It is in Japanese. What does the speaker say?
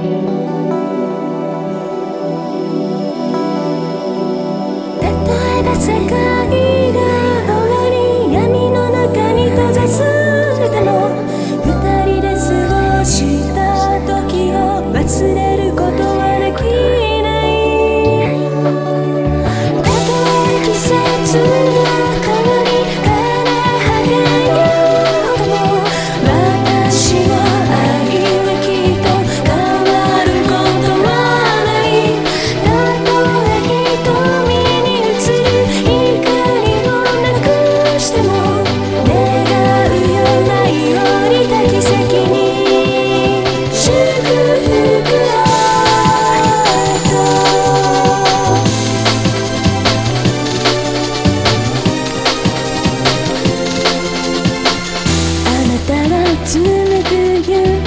世界が終わり闇の中に閉ざすでも二人で過ごした時を忘れることはできないたとえ季節が変わり花がようとも私の愛はきっと変わることはないたとえ瞳に映る紡ぐ